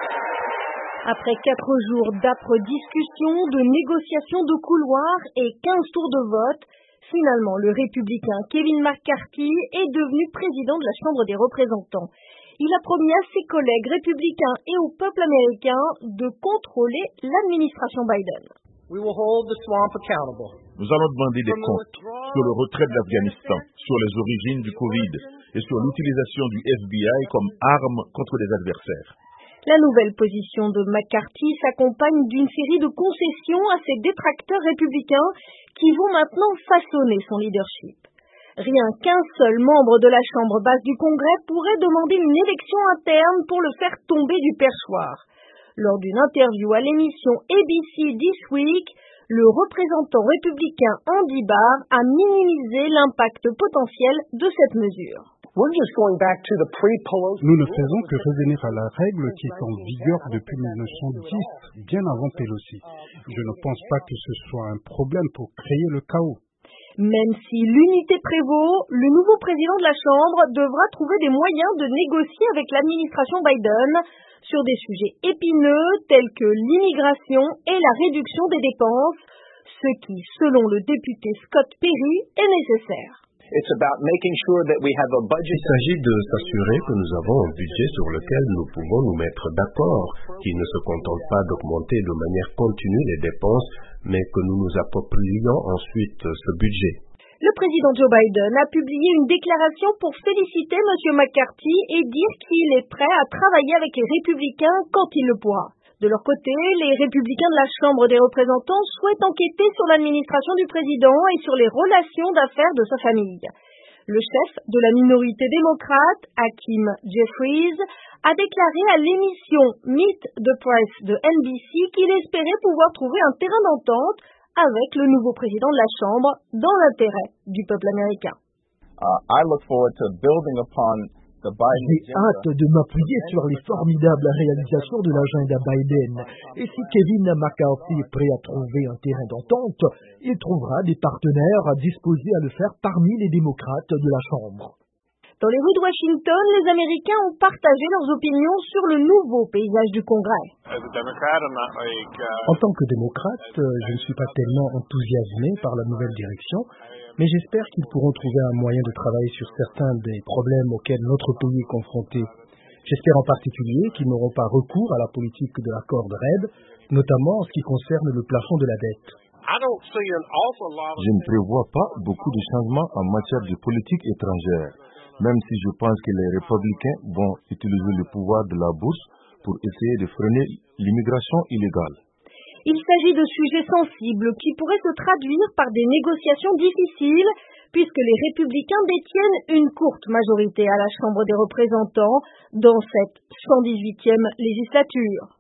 Après 4 jours d'âpres discussions, de négociations de couloir et 15 tours de vote, finalement le républicain Kevin McCarthy est devenu président de la Chambre des représentants. Il a promis à ses collègues républicains et au peuple américain de contrôler l'administration Biden. Nous allons demander des comptes sur le retrait de l'Afghanistan, sur les origines du Covid et sur l'utilisation du FBI comme arme contre les adversaires. La nouvelle position de McCarthy s'accompagne d'une série de concessions à ses détracteurs républicains qui vont maintenant façonner son leadership. Rien qu'un seul membre de la Chambre basse du Congrès pourrait demander une élection interne pour le faire tomber du perchoir. Lors d'une interview à l'émission ABC This Week, le représentant républicain Andy Barr a minimisé l'impact potentiel de cette mesure. Nous ne faisons que revenir à la règle qui est en vigueur depuis 1910, bien avant Pelosi. Je ne pense pas que ce soit un problème pour créer le chaos. Même si l'unité prévaut, le nouveau président de la Chambre devra trouver des moyens de négocier avec l'administration Biden sur des sujets épineux tels que l'immigration et la réduction des dépenses, ce qui, selon le député Scott Perry, est nécessaire. Il s'agit de s'assurer que nous avons un budget sur lequel nous pouvons nous mettre d'accord, qui ne se contente pas d'augmenter de manière continue les dépenses, mais que nous nous approprions ensuite ce budget. Le président Joe Biden a publié une déclaration pour féliciter M. McCarthy et dire qu'il est prêt à travailler avec les républicains quand il le pourra. De leur côté, les républicains de la Chambre des représentants souhaitent enquêter sur l'administration du président et sur les relations d'affaires de sa famille. Le chef de la minorité démocrate, Hakeem Jeffries, a déclaré à l'émission Meet the Press de NBC qu'il espérait pouvoir trouver un terrain d'entente avec le nouveau président de la Chambre dans l'intérêt du peuple américain. J'ai hâte de m'appuyer sur les formidables réalisations de l'agenda Biden. Et si Kevin McCarthy est prêt à trouver un terrain d'entente, il trouvera des partenaires disposés à le faire parmi les démocrates de la Chambre. Dans les rues de Washington, les Américains ont partagé leurs opinions sur le nouveau paysage du Congrès. En tant que démocrate, je ne suis pas tellement enthousiasmé par la nouvelle direction, mais j'espère qu'ils pourront trouver un moyen de travailler sur certains des problèmes auxquels notre pays est confronté. J'espère en particulier qu'ils n'auront pas recours à la politique de la corde raide, notamment en ce qui concerne le plafond de la dette. Je ne prévois pas beaucoup de changements en matière de politique étrangère, même si je pense que les républicains vont utiliser le pouvoir de la bourse pour essayer de freiner l'immigration illégale. Il s'agit de sujets sensibles qui pourraient se traduire par des négociations difficiles puisque les républicains détiennent une courte majorité à la Chambre des représentants dans cette 118e législature.